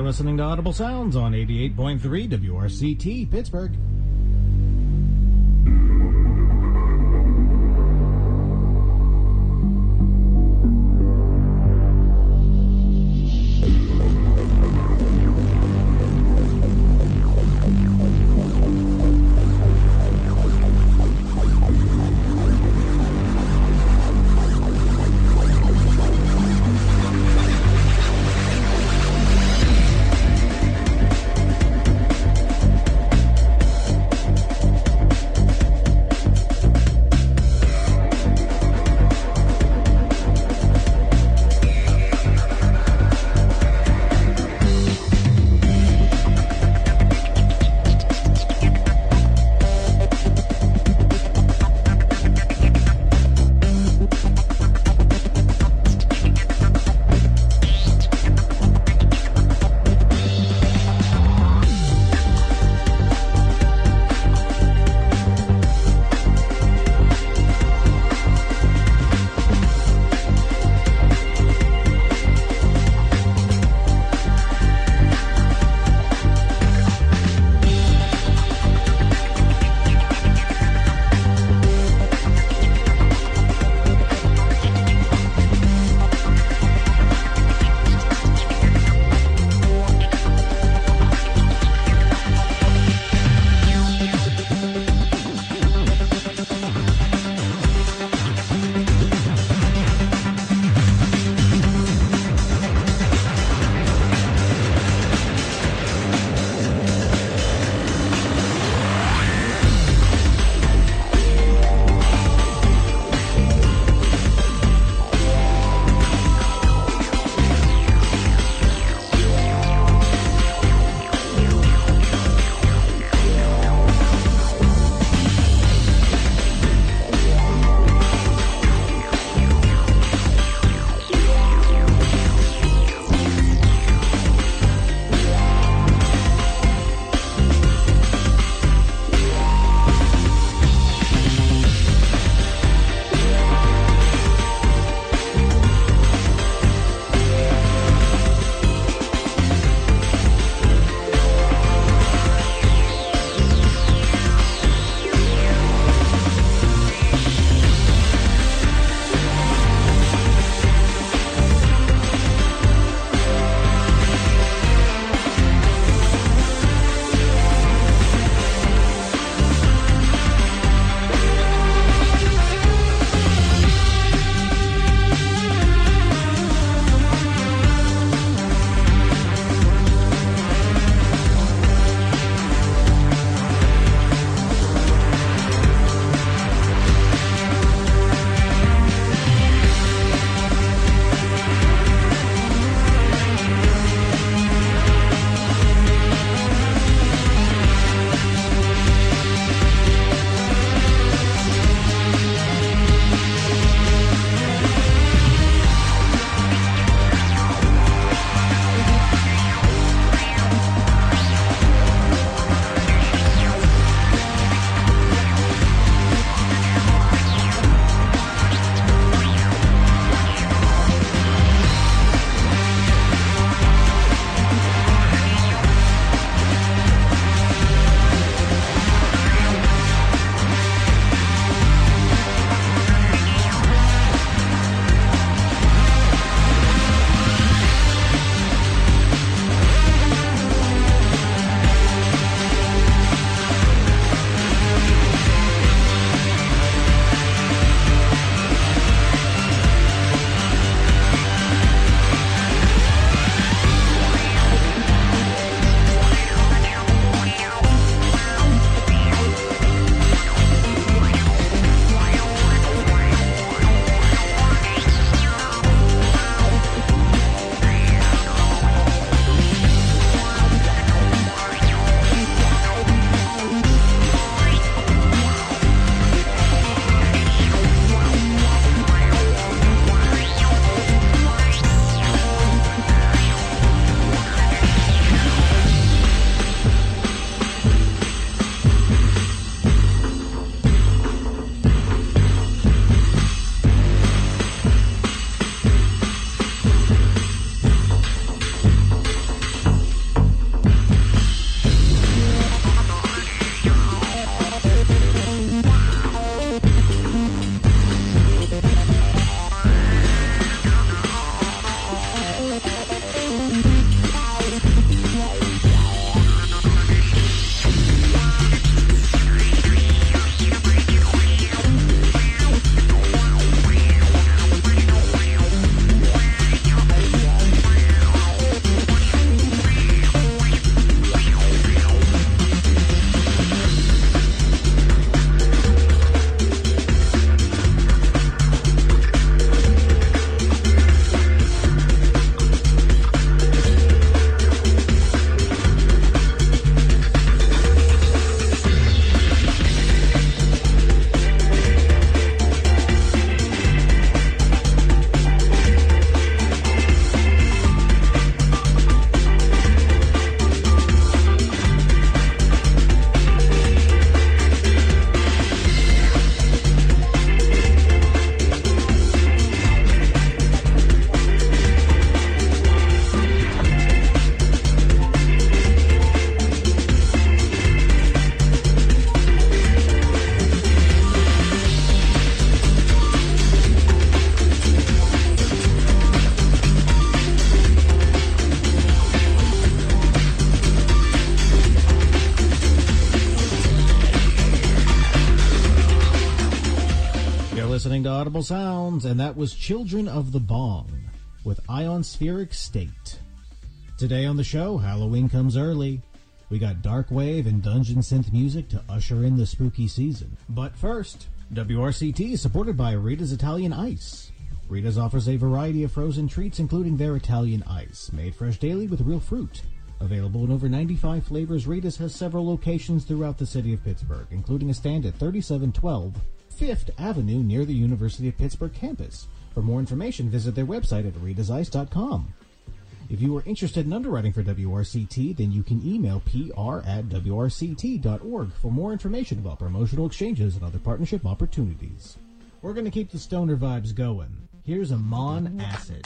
listening to Audible Sounds on 88.3 WRCT, Pittsburgh. listening to Audible Sounds, and that was Children of the Bong with Ionospheric State. Today on the show, Halloween comes early. We got dark wave and dungeon synth music to usher in the spooky season. But first, WRCT is supported by Rita's Italian Ice. Rita's offers a variety of frozen treats, including their Italian Ice, made fresh daily with real fruit. Available in over 95 flavors, Rita's has several locations throughout the city of Pittsburgh, including a stand at 3712 5th Avenue near the University of Pittsburgh campus. For more information, visit their website at ritazice.com. If you are interested in underwriting for WRCT, then you can email pr@wrct.org for more information about promotional exchanges and other partnership opportunities. We're going to keep the stoner vibes going. Here's Amon Acid.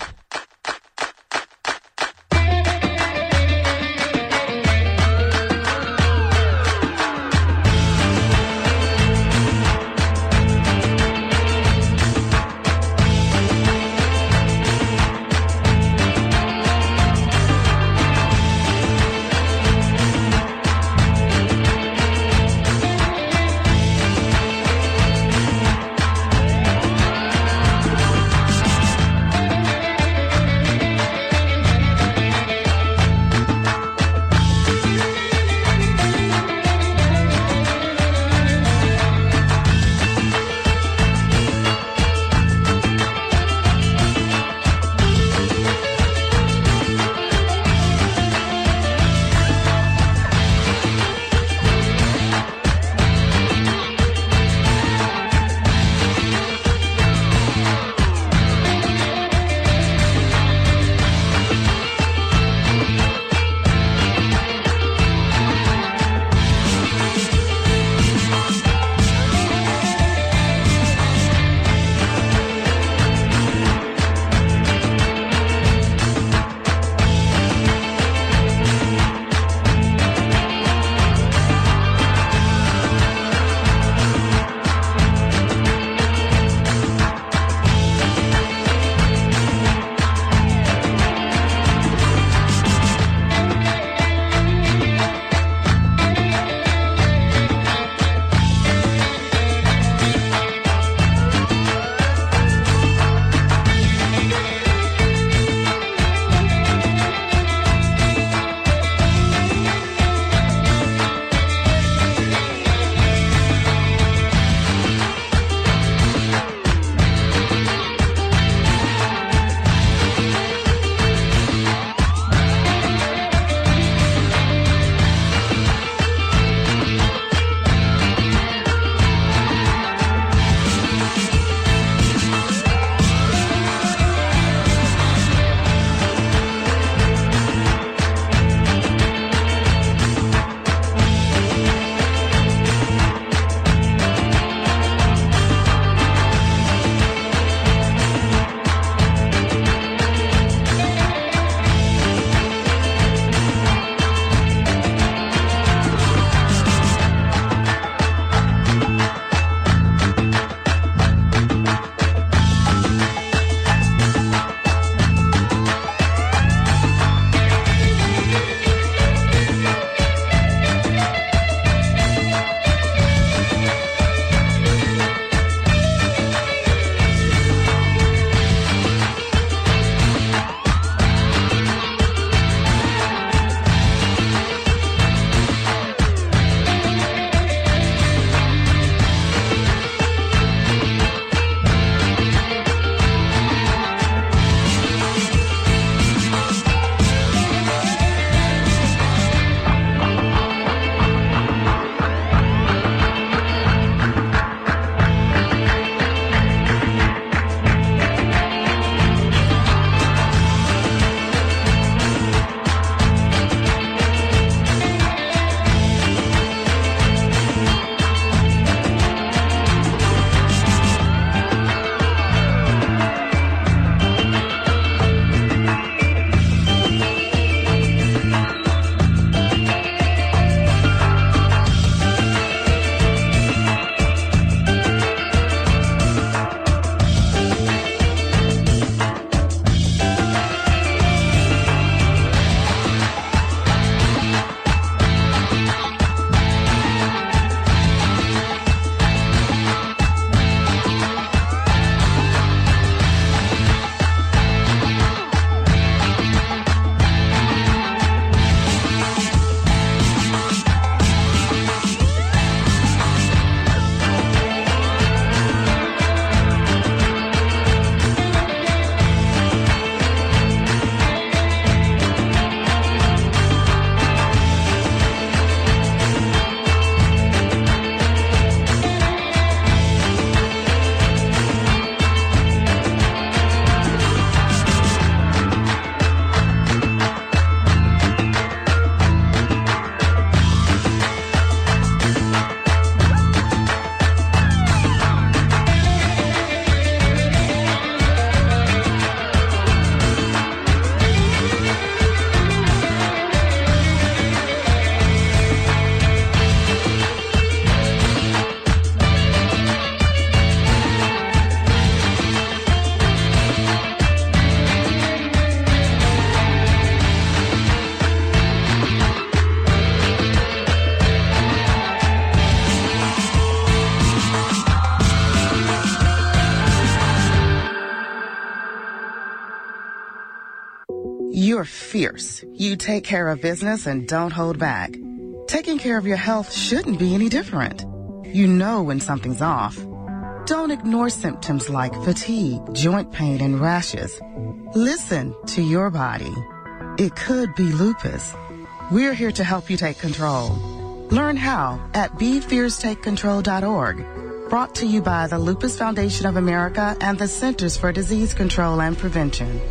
You're fierce. You take care of business and don't hold back. Taking care of your health shouldn't be any different. You know when something's off. Don't ignore symptoms like fatigue, joint pain, and rashes. Listen to your body. It could be lupus. We're here to help you take control. Learn how at BeFierceTakeControl.org. Brought to you by the Lupus Foundation of America and the Centers for Disease Control and Prevention.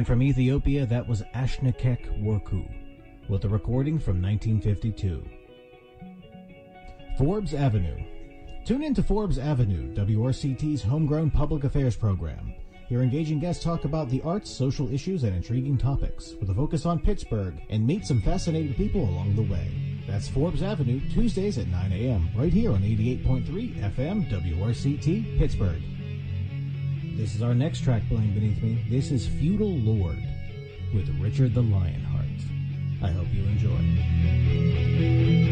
And from Ethiopia, that was Ashnekek Worku, with a recording from 1952. Forbes Avenue. Tune in to Forbes Avenue, WRCT's homegrown public affairs program. Here engaging guests talk about the arts, social issues, and intriguing topics, with a focus on Pittsburgh, and meet some fascinating people along the way. That's Forbes Avenue, Tuesdays at 9 a.m., right here on 88.3 FM, WRCT, Pittsburgh. This is our next track playing beneath me. This is Feudal Lord with Richard the Lionheart. I hope you enjoy.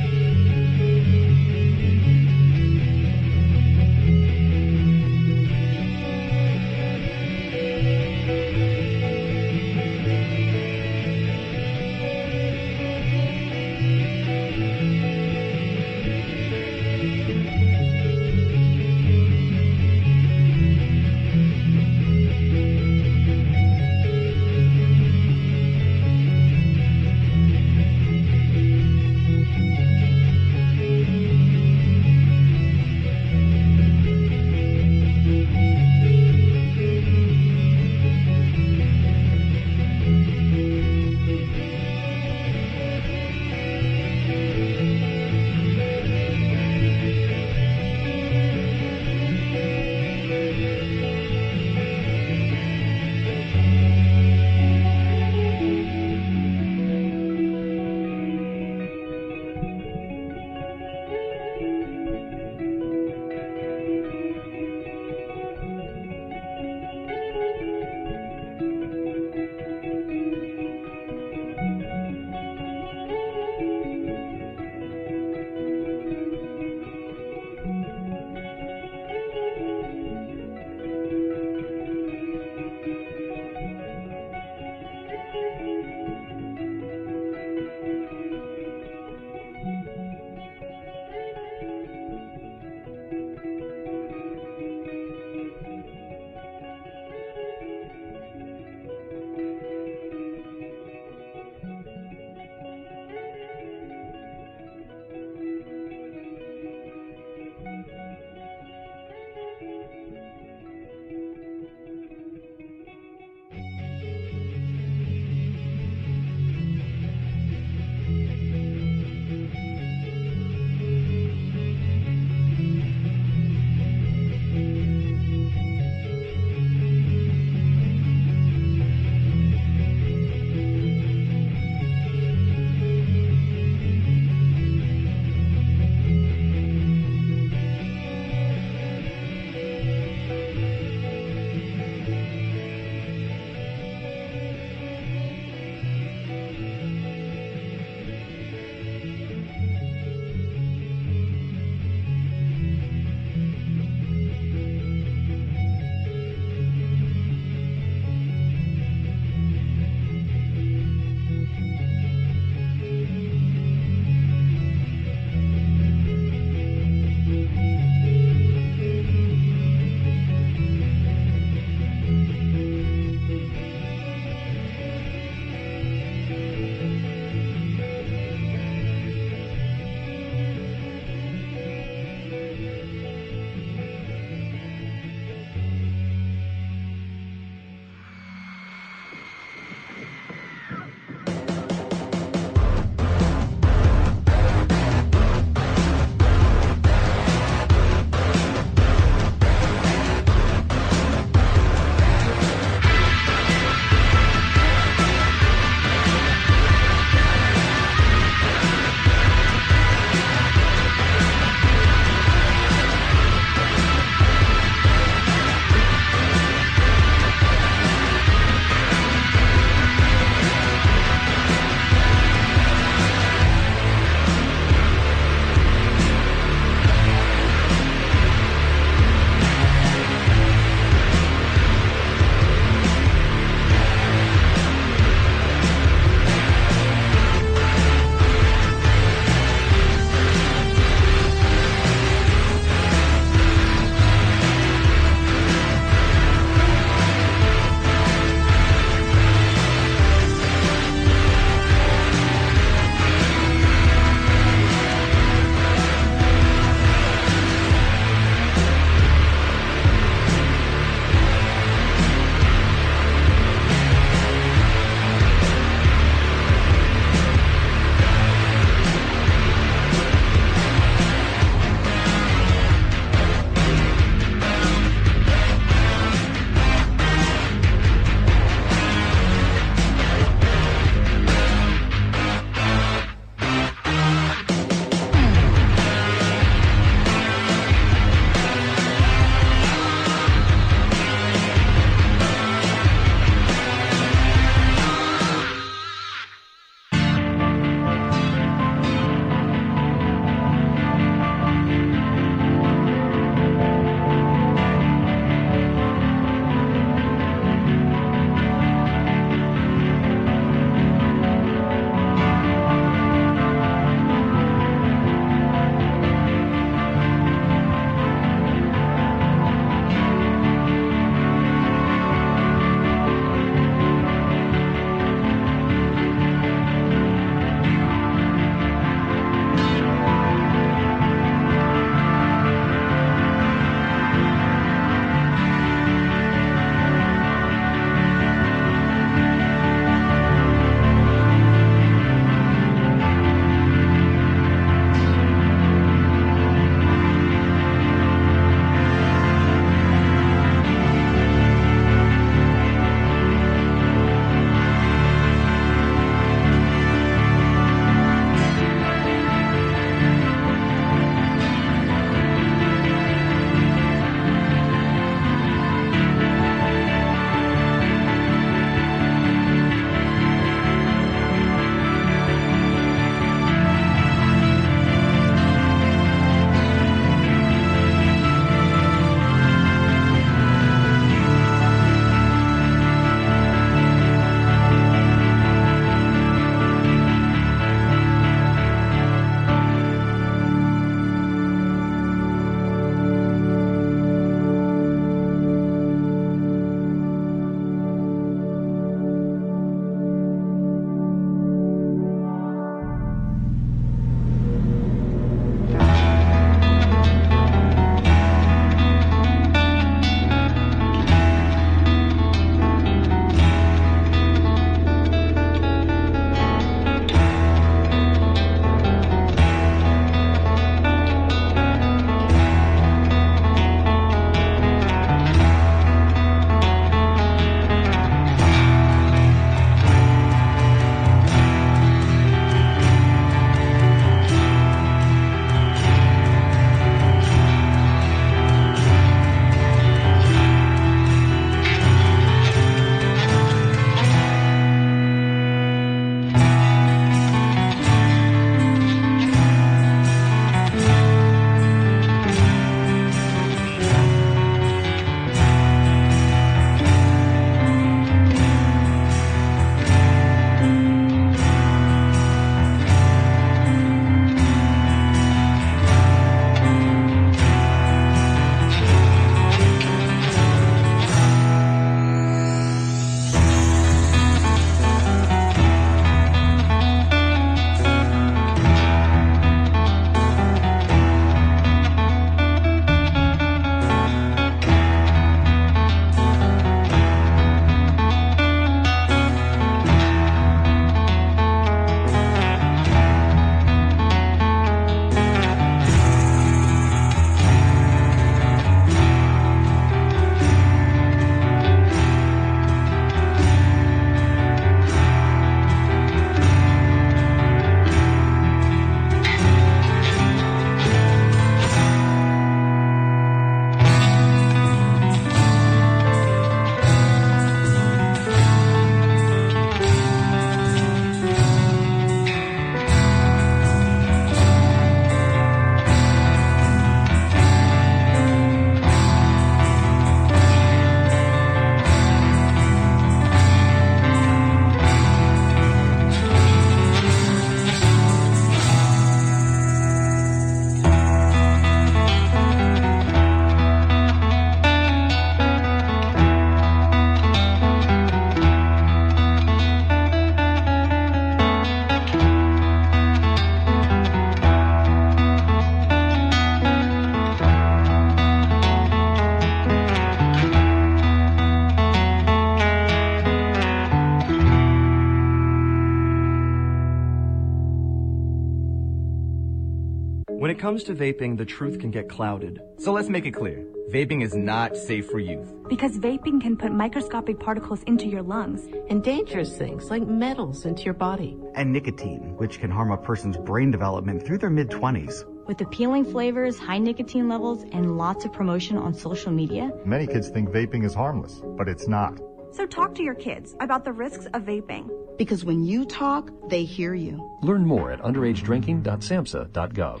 it comes to vaping, the truth can get clouded. So let's make it clear. Vaping is not safe for youth. Because vaping can put microscopic particles into your lungs. And dangerous things like metals into your body. And nicotine, which can harm a person's brain development through their mid-20s. With appealing flavors, high nicotine levels, and lots of promotion on social media. Many kids think vaping is harmless, but it's not. So talk to your kids about the risks of vaping. Because when you talk, they hear you. Learn more at underagedrinking.samhsa.gov.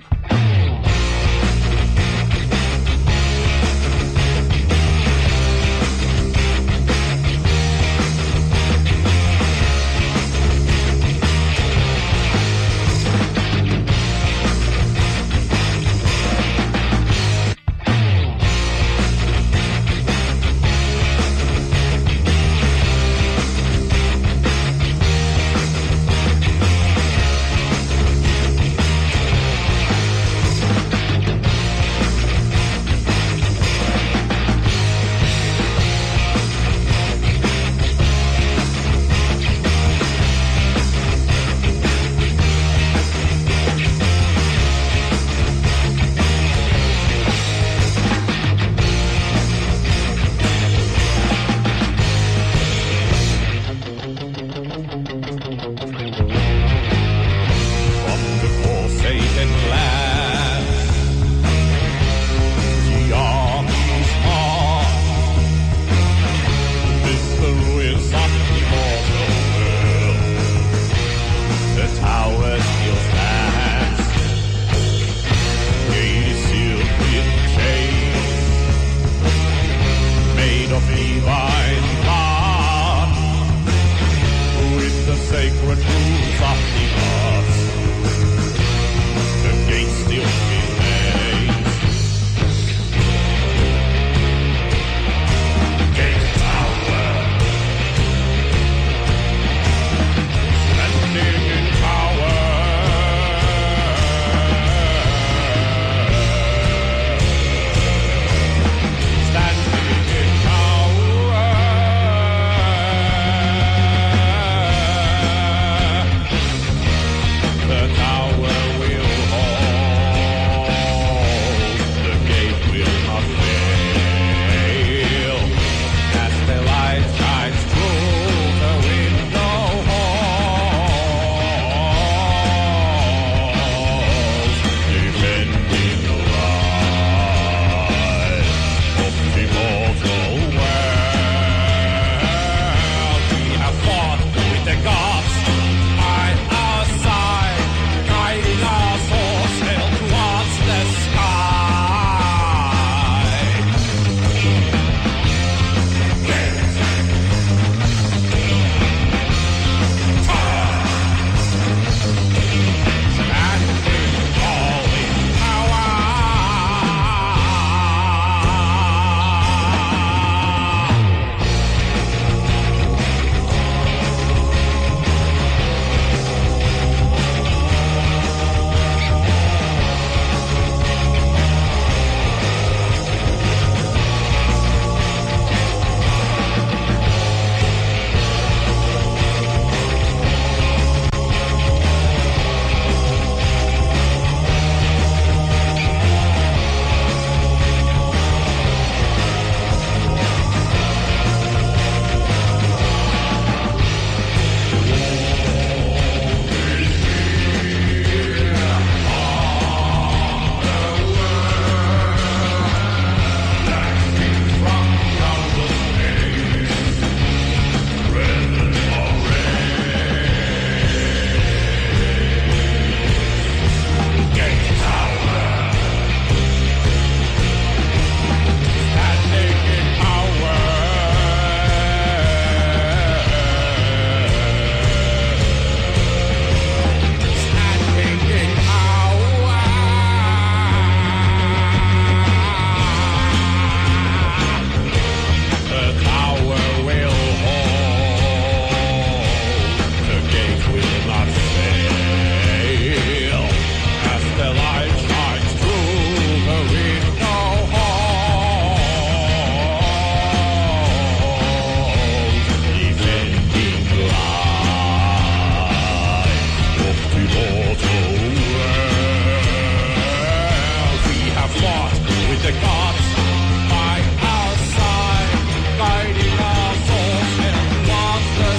the gods by our side, guiding our souls across the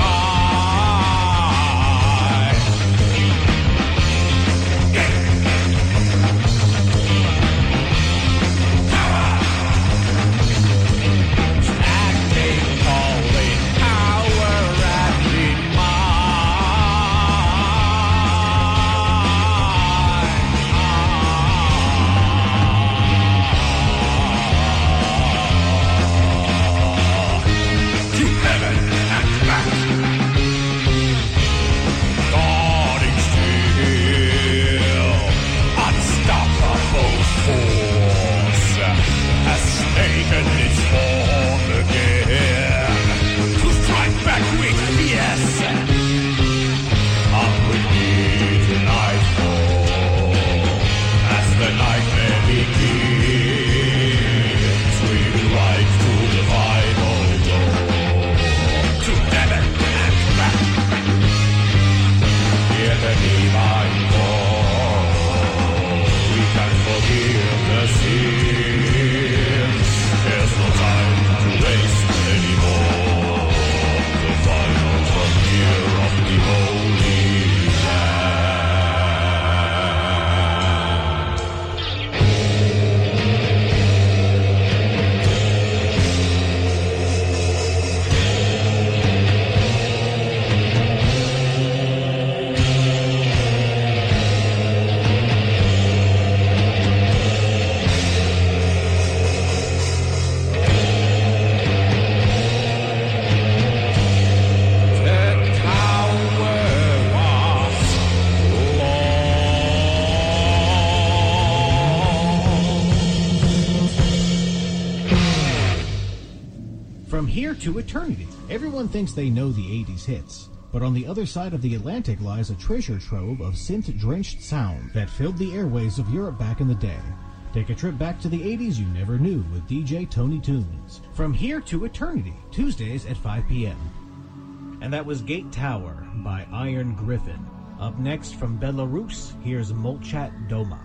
sky. Acting holy power and to heaven and back, guarding still, unstoppable force has taken its form again to strike back with fierce. Up with me to nightfall, as the nightmare begins, we rise to the final goal, to heaven and back. Hear the divine call, we can forgive the sins. There's no time to waste anymore. The final frontier of the Holy From Here to Eternity. Everyone thinks they know the 80s hits, but on the other side of the Atlantic lies a treasure trove of synth-drenched sound that filled the airwaves of Europe back in the day. Take a trip back to the 80s you never knew with DJ Tony Tunes. From Here to Eternity, Tuesdays at 5 p.m. And that was Gate Tower by Iron Griffin. Up next from Belarus, here's Molchat Doma.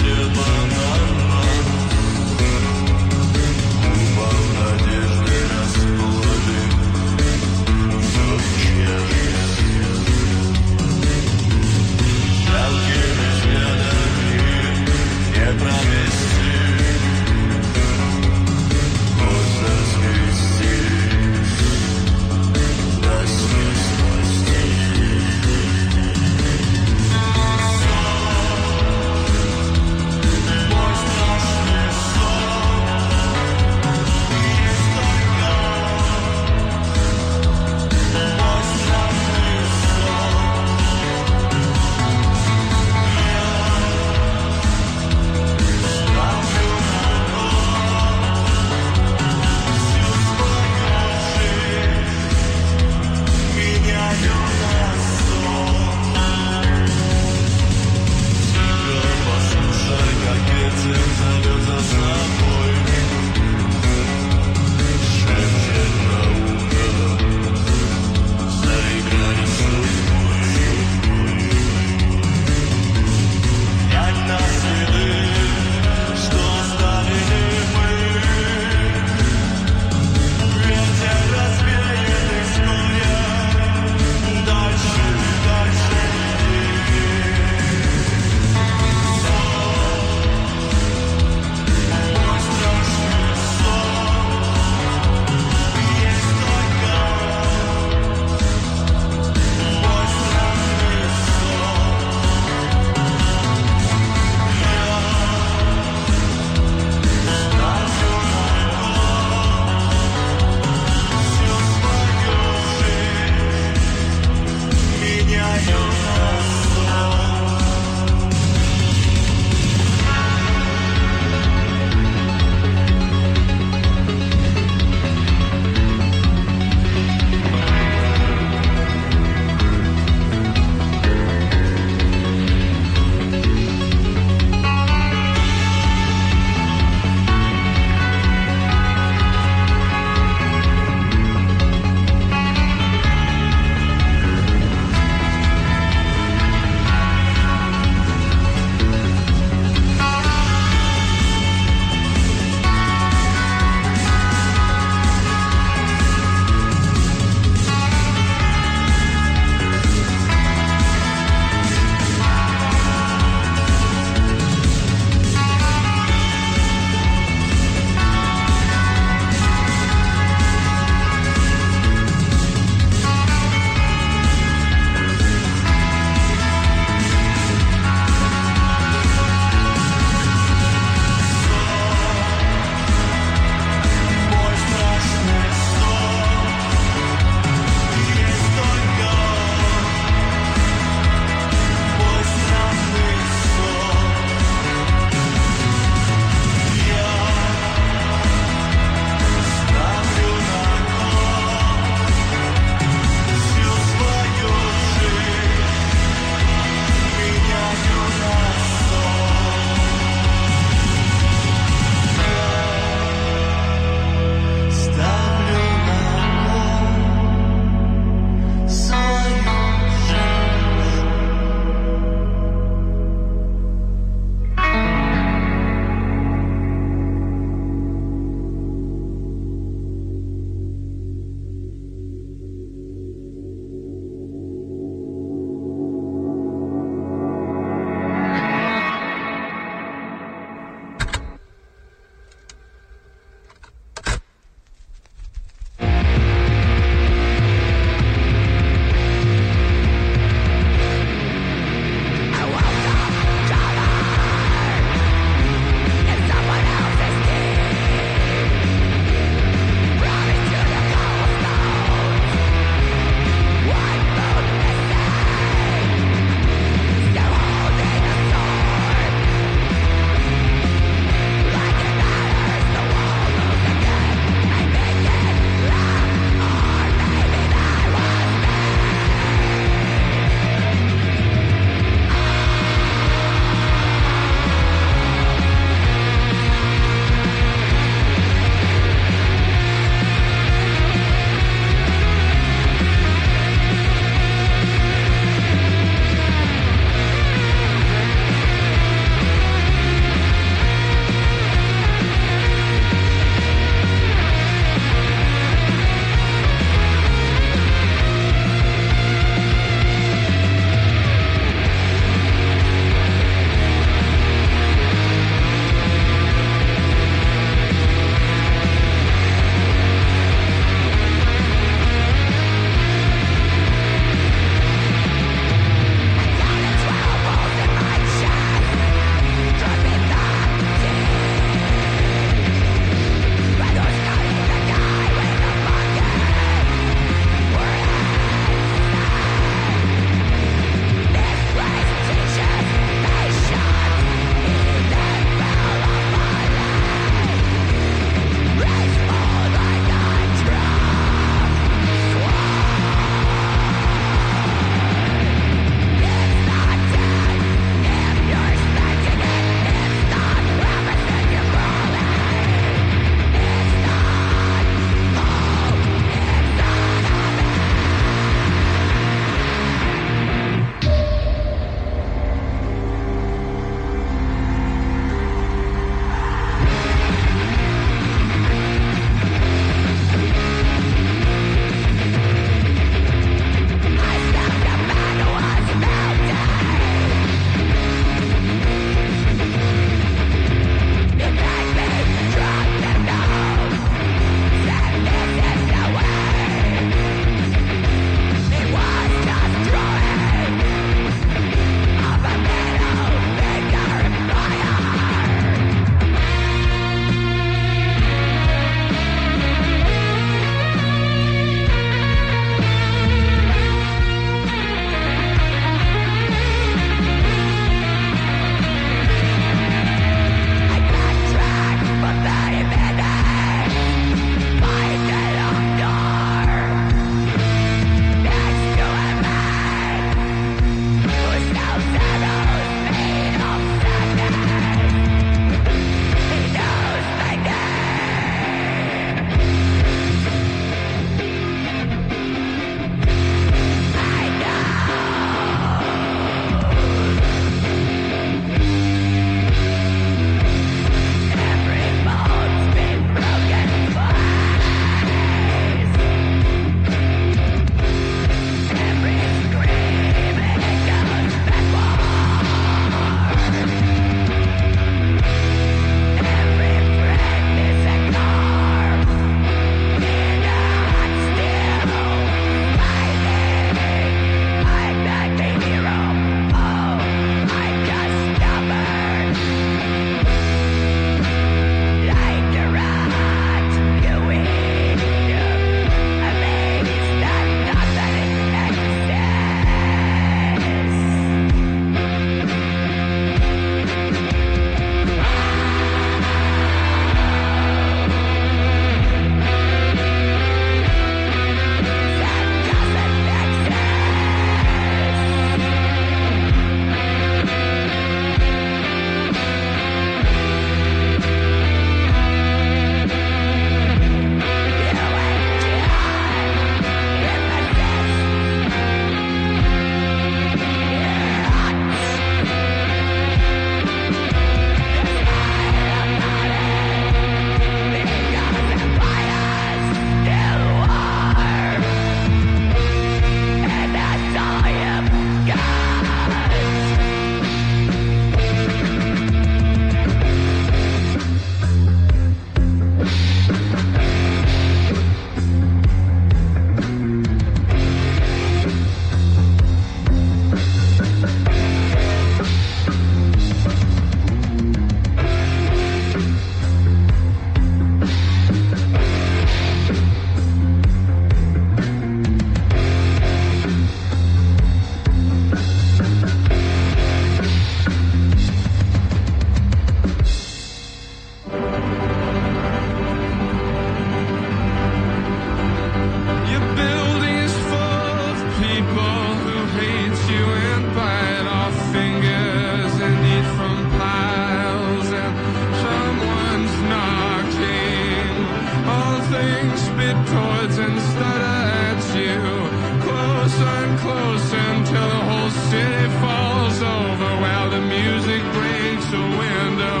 it towards and stutter at you. Closer and closer until the whole city falls over while the music breaks a window.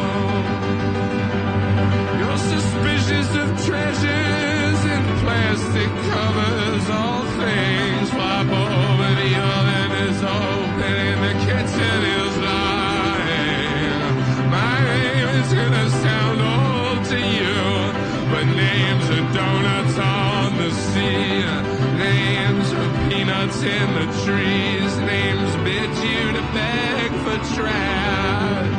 You're suspicious of treasures in plastic covers. All things flop over, the oven is open and the kitchen is lying. My name is gonna sound old to you, but names are donuts on the sea. Names are peanuts in the trees. Names bid you to beg for trash.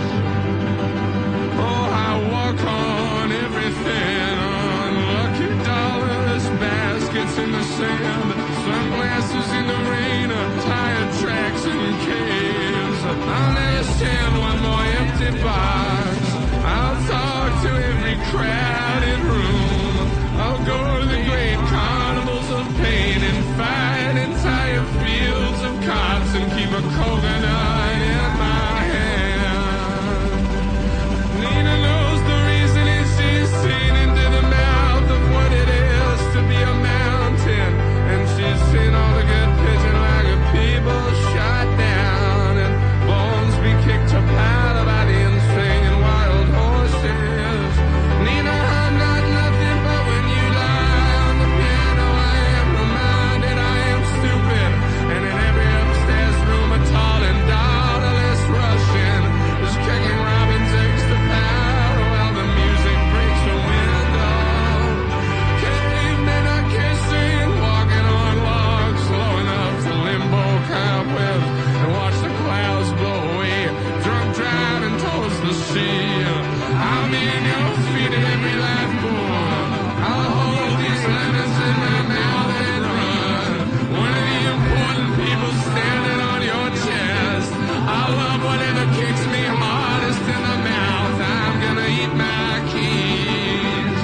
Oh, I walk on everything, on lucky dollars, baskets in the sand, sunglasses in the rain, tire tracks and caves. I'll never stand one more empty box. I'll talk to every crowded room. I'll go to the great carnivals of pain and fight entire fields of cops and keep a coconut in my hand. Nina knows the reason and she's seen into the mouth of what it is to be a mountain. And she's seen all the good pigeon like a people shot down and bones be kicked to powder by the insane wild horses. Nina, I'm not nothing but when you lie on the piano I am reminded I am stupid. And in every upstairs room a tall and daughterless Russian is kicking robin's eggs to powder while the music breaks the window. Cavemen are kissing, walking on logs, slow enough to limbo cobwebs and watch the clouds blow away. Drunk driving towards the sea. I'm in your feet at every lifeboat. I'll hold these lemons in my mouth and run. One of the important people standing on your chest. I love whatever kicks me hardest in the mouth. I'm gonna eat my keys.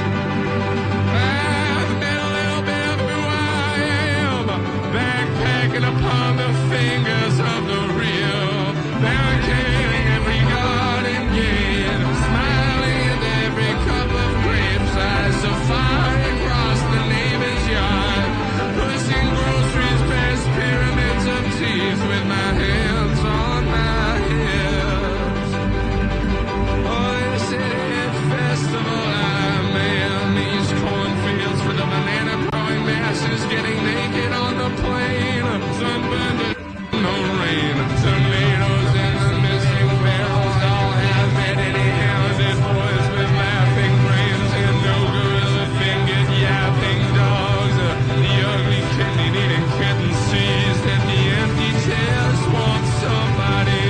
I've been a little bit of who I am, backpacking upon the fingers of the real, barricading every garden gate, smiling at every cup of grapes. I safari across the neighbor's yard, pushing groceries past pyramids of teeth with my hands on my hips. Oh, this is festival I'm in, these cornfields for the banana growing masses getting naked on the plain, sunburned no rain, tomatoes and the missing barrels all have empty-handed boys with laughing brains and no gorilla-fingered yapping dogs. The ugly kidney-eating kitten seized and the empty chairs want somebody.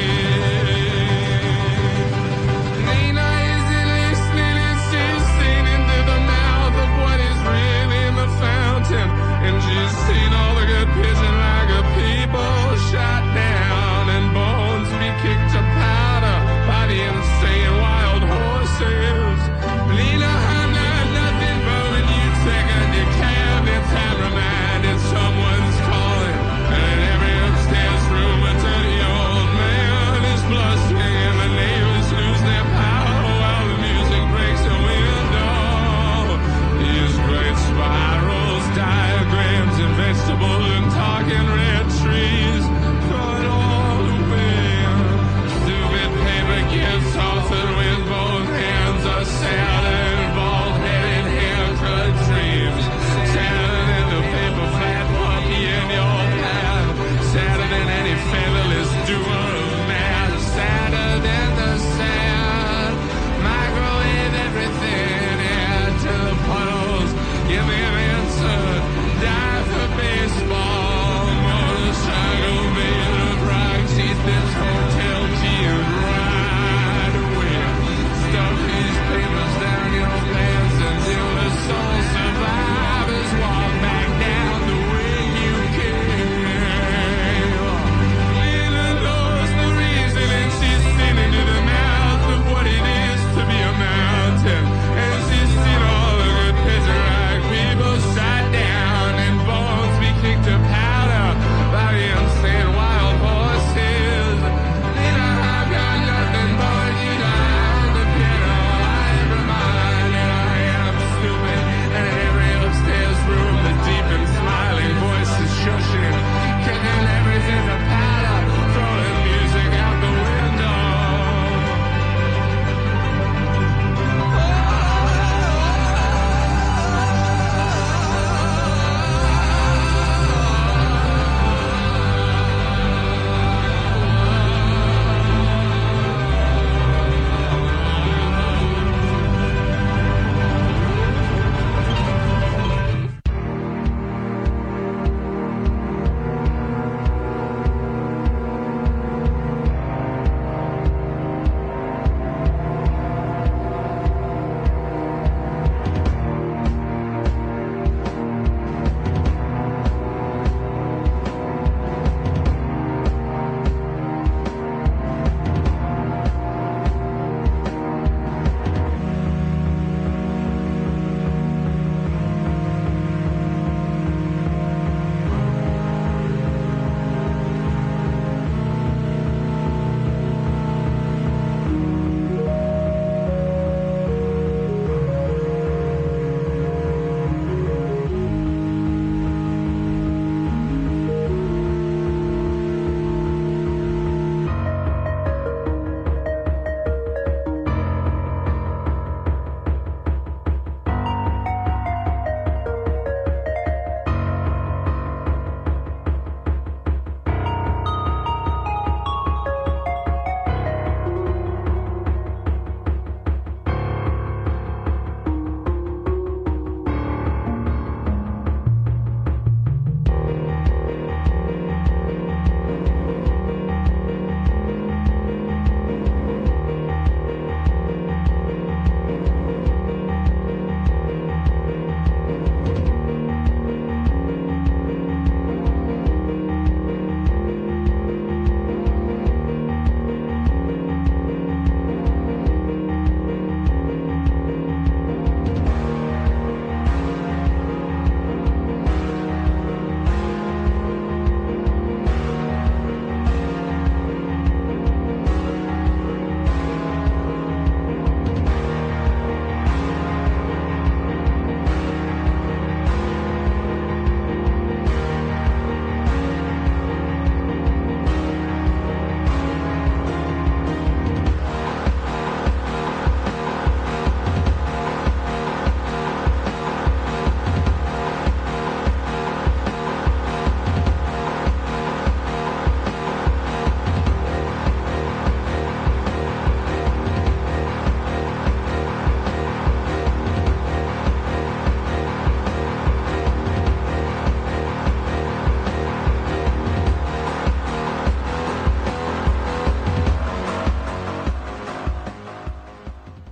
Nina isn't listening and she's seen into the mouth of what is really in the fountain, and she's seen all the good pigeon like a people shot down and bones be kicked to powder by the insane wild horses. Nina, I'm not nothing but when you take a decaf, it's time reminded someone's calling. And in every upstairs room a dirty old man is blushing and the neighbors lose their power while the music breaks a window. These great spirals, diagrams and vegetables and talking red trees, throw it all away. Stupid paper gifts offered with both hands are sadder than bald-headed haircut dreams. Sadder than the paper flat puppy in your path. Sadder than any featherless doer of math. Sadder than the sad. Microwave everything, add to the puddles. Give me an answer. Die for baseball.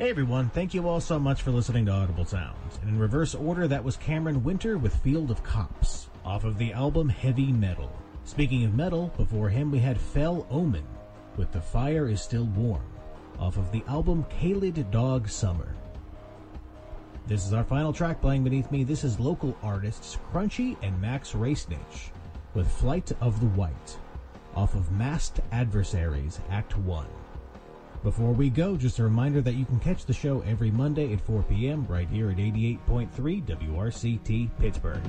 Hey everyone, thank you all so much for listening to Audible Sounds. And in reverse order, that was Cameron Winter with Field of Cops, off of the album Heavy Metal. Speaking of metal, before him we had Fell Omen with The Fire Is Still Warm, off of the album Kaled Dog Summer. This is our final track playing beneath me. This is local artists Crunchy and Max Racenich with Flight of the White, off of Masked Adversaries Act 1. Before we go, just a reminder that you can catch the show every Monday at 4 p.m. right here at 88.3 WRCT Pittsburgh.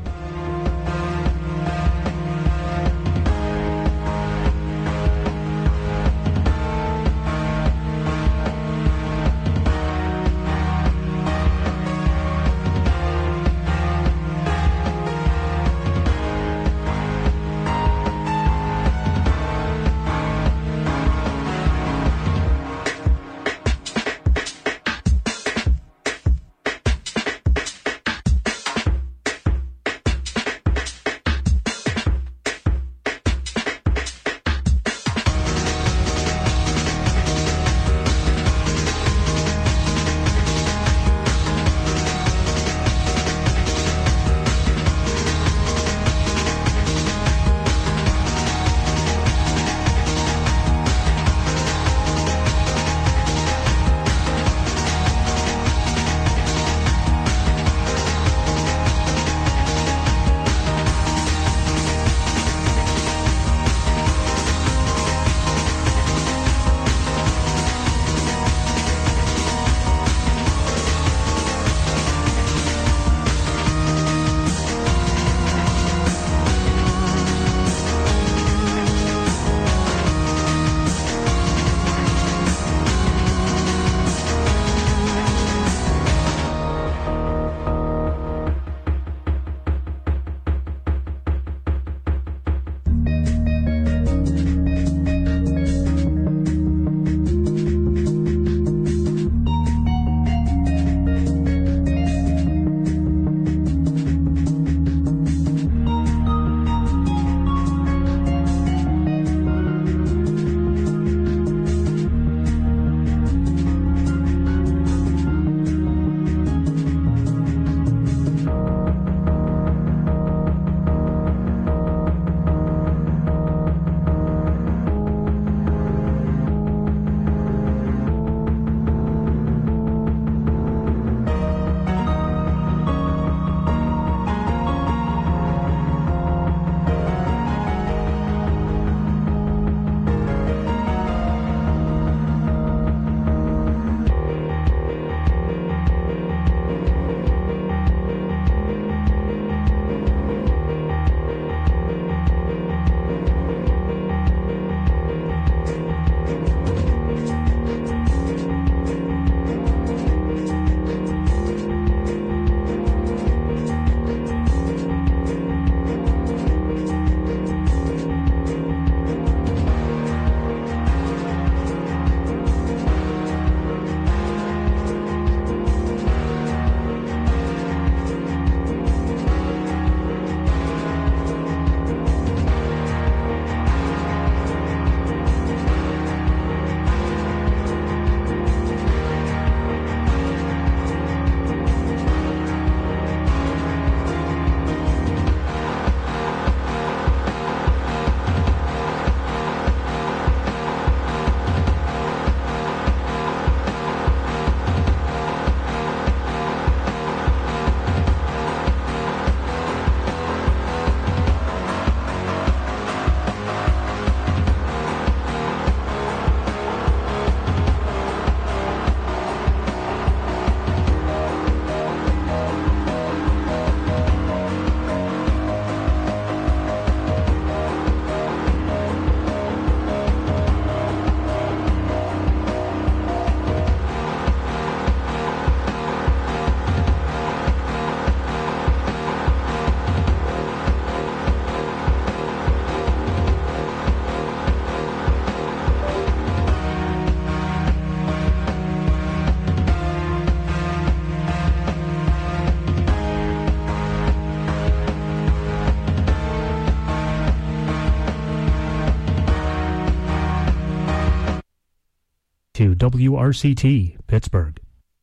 to WRCT Pittsburgh.